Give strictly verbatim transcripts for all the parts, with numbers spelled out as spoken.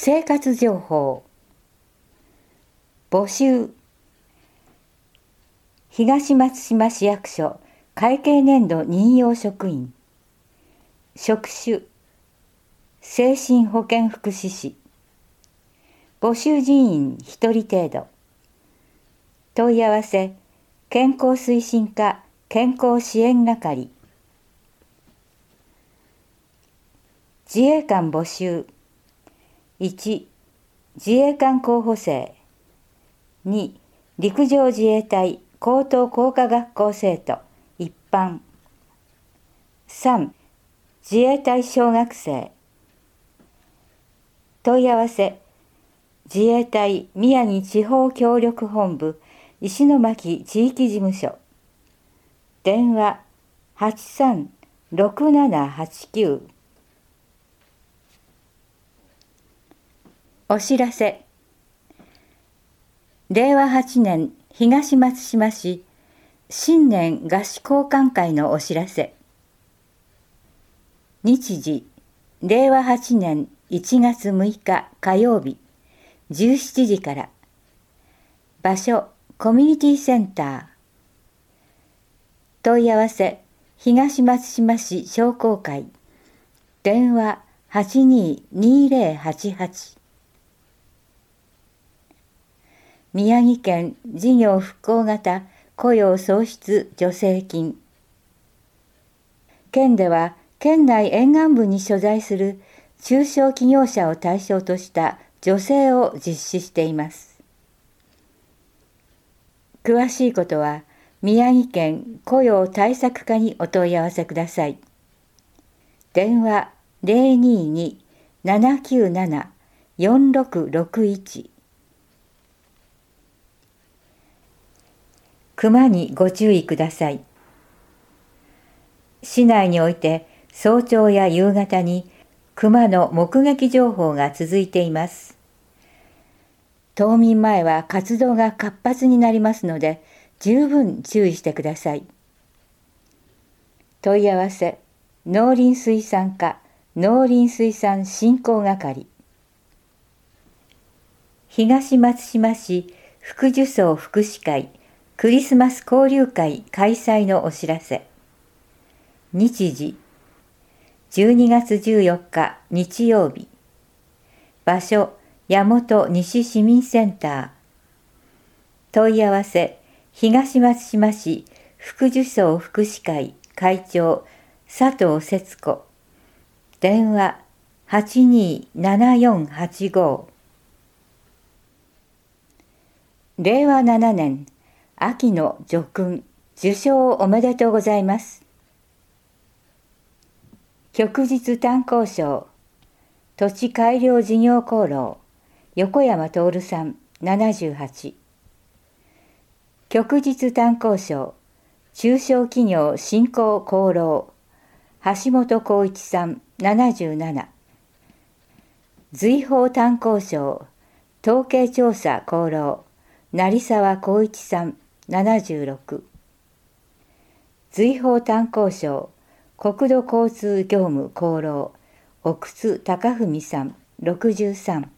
生活情報募集。東松島市役所会計年度任用職員。職種精神保健福祉士。募集人員ひとり程度。問い合わせ健康推進課健康支援係。自衛官募集。いち. 自衛官候補生。に. 陸上自衛隊高等工科学校生徒一般。さん. 自衛隊小学生。問い合わせ自衛隊宮城地方協力本部石巻地域事務所。電話 はちさんろくななはちきゅう。お知らせ。れいわはちねん東松島市新年合祀交換会のお知らせ。日時れいわはちねんいちがつむいか火曜日じゅうしちじから。場所コミュニティセンター。問い合わせ東松島市商工会。電話 はちにーにーぜろはちはち。宮城県事業復興型雇用創出助成金。県では県内沿岸部に所在する中小企業者を対象とした助成を実施しています。詳しいことは宮城県雇用対策課にお問い合わせください。電話 ゼロにーにーななきゅうななよんろくろくいち。熊にご注意ください。市内において早朝や夕方に熊の目撃情報が続いています。冬眠前は活動が活発になりますので十分注意してください。問い合わせ農林水産課農林水産振興係。東松島市福寿荘福祉会クリスマス交流会開催のお知らせ。日時じゅうにがつじゅうよっか日曜日。場所矢本西市民センター。問い合わせ東松島市福寿荘福祉会会長佐藤節子。電話 はちにーななよんはちご。れいわななねん秋の叙勲受賞おめでとうございます。旭日炭鉱賞土地改良事業功労横山徹さんななじゅうはち。旭日炭鉱賞中小企業振興功労橋本浩一さんななじゅうなな。瑞宝炭鉱賞統計調査功労成沢浩一さんななじゅうろく。瑞宝炭鉱賞国土交通業務功労奥津貴文さんろくじゅうさん。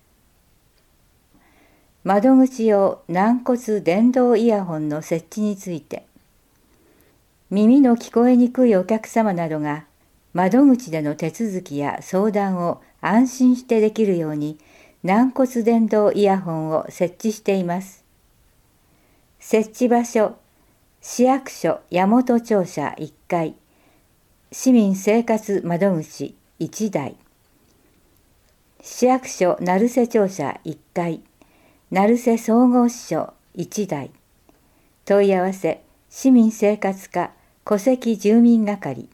窓口用軟骨電動イヤホンの設置について。耳の聞こえにくいお客様などが窓口での手続きや相談を安心してできるように軟骨電動イヤホンを設置しています。設置場所市役所矢本庁舎いっかい市民生活窓口いちだい。市役所成瀬庁舎いっかい成瀬総合支所いちだい。問い合わせ市民生活課戸籍住民係。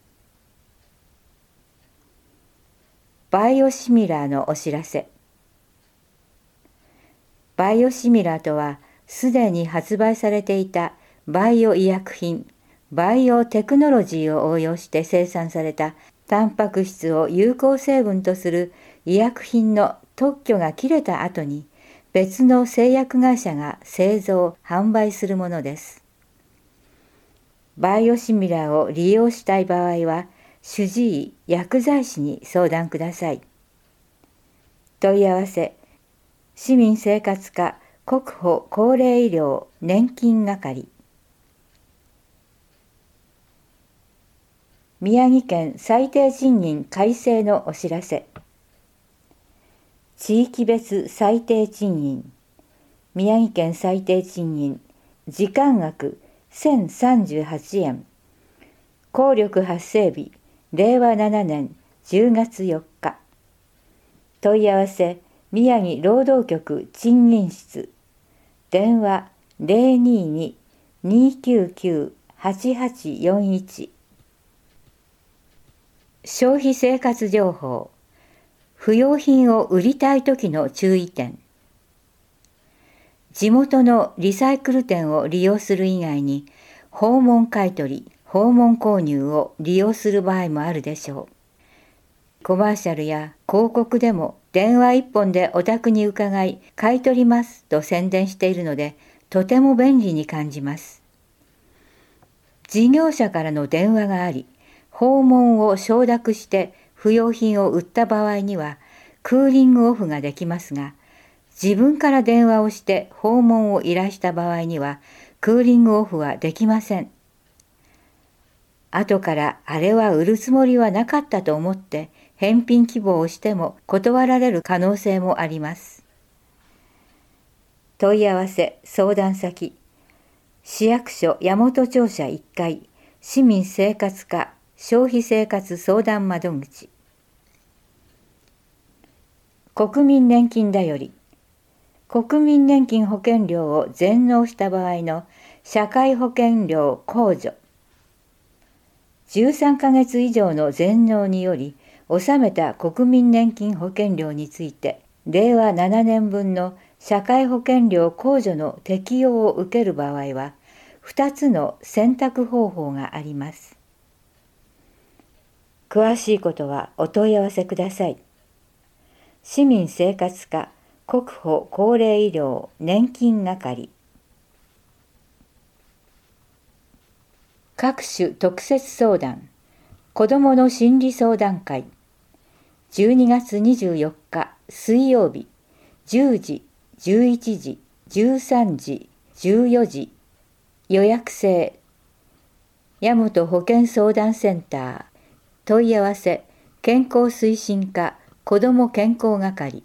バイオシミラーのお知らせ。バイオシミラーとはすでに発売されていたバイオ医薬品バイオテクノロジーを応用して生産されたタンパク質を有効成分とする医薬品の特許が切れた後に別の製薬会社が製造・販売するものです。バイオシミラーを利用したい場合は主治医・薬剤師に相談ください。 問い合わせ市民生活課国保高齢医療年金係。宮城県最低賃金改正のお知らせ。地域別最低賃金。宮城県最低賃金時間額せんさんじゅうはちえん。効力発生日れいわななねんじゅうがつよっか。問い合わせ宮城労働局賃金室。電話 ゼロにーにーにーきゅうきゅうはちはちよんいち。消費生活情報。不用品を売りたいときの注意点。地元のリサイクル店を利用する以外に、訪問買取、訪問購入を利用する場合もあるでしょう。コマーシャルや広告でも電話一本でお宅に伺い買い取りますと宣伝しているので、とても便利に感じます。事業者からの電話があり、訪問を承諾して不用品を売った場合にはクーリングオフができますが、自分から電話をして訪問を依頼した場合にはクーリングオフはできません。後からあれは売るつもりはなかったと思って返品希望をしても断られる可能性もあります。問い合わせ相談先。市役所大和庁舎いっかい市民生活課消費生活相談窓口。国民年金だより。国民年金保険料を全納した場合の社会保険料控除。じゅうさんかげつ以上の全納により納めた国民年金保険料についてれいわななねんぶんの社会保険料控除の適用を受ける場合はふたつの選択方法があります。詳しいことはお問い合わせください。市民生活課国保高齢医療年金係。各種特設相談。子どもの心理相談会。じゅうにがつにじゅうよっか水曜日じゅうじ、じゅういちじ、じゅうさんじ、じゅうよじ。予約制。大和保健相談センター。問い合わせ健康推進課子ども健康係。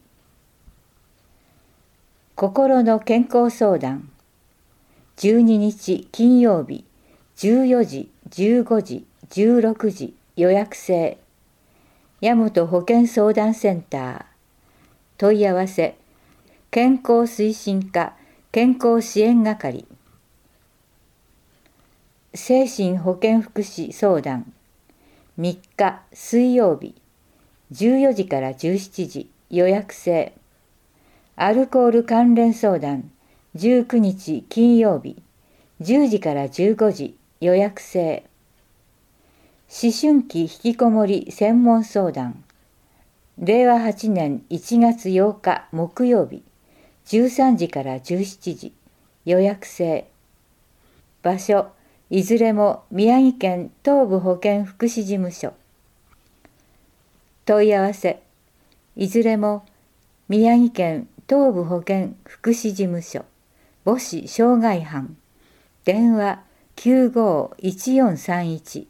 心の健康相談。じゅうににち金曜日じゅうよじ、じゅうごじ、じゅうろくじ。予約制。大和保健相談センター。問い合わせ健康推進課健康支援係。精神保健福祉相談。みっか水曜日じゅうよじからじゅうしちじ。予約制。アルコール関連相談。じゅうくにち金曜日じゅうじからじゅうごじ。予約制。思春期引きこもり専門相談。れいわはちねんいちがつようか木曜日じゅうさんじからじゅうしちじ。予約制。場所いずれも宮城県東部保健福祉事務所。問い合わせいずれも宮城県東部保健福祉事務所母子障害班。電話きゅうごいちよんさんいち。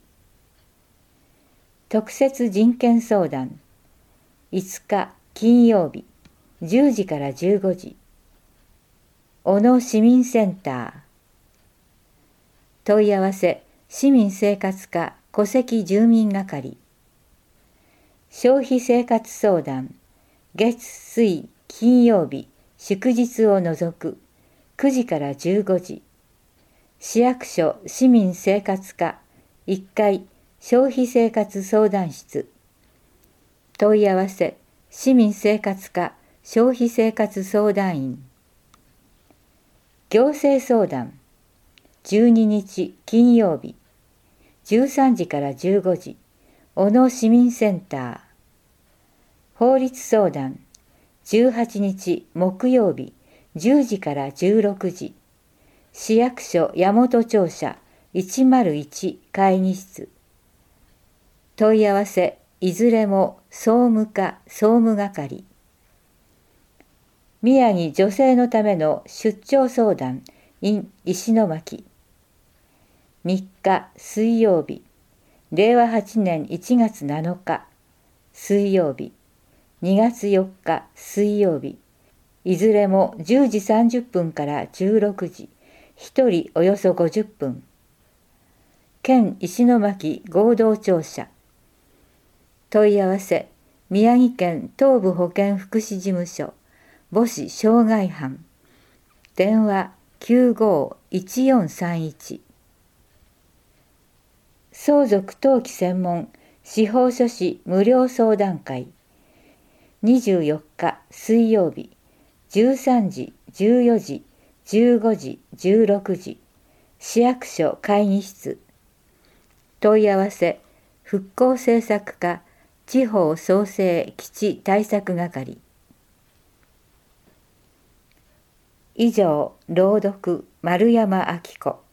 特設人権相談。いつか金曜日じゅうじからじゅうごじ。小野市民センター。問い合わせ市民生活課戸籍住民係。消費生活相談。月水金曜日祝日を除くくじからじゅうごじ。市役所市民生活課いっかい消費生活相談室。問い合わせ市民生活課消費生活相談員。行政相談。じゅうににち金曜日じゅうさんじからじゅうごじ。小野市民センター。法律相談。じゅうはちにち木曜日じゅうじからじゅうろくじ。市役所大和庁舎いちまるいち会議室。問い合わせいずれも総務課総務係。 宮城女性のための出張相談 in 石巻。みっか水曜日、れいわはちねんいちがつなのか水曜日、にがつよっか水曜日、いずれもじゅうじさんじゅっぷんからじゅうろくじ、ひとりおよそごじゅっぷん。県石巻合同庁舎。問い合わせ、宮城県東部保健福祉事務所、母子障害班。電話きゅうごいちよんさんいち。相続登記専門司法書士無料相談会。にじゅうよっか水曜日、じゅうさんじ、じゅうよじ、じゅうごじ、じゅうろくじ、市役所会議室。問い合わせ、復興政策課地方創生基地対策係。以上、朗読丸山明子。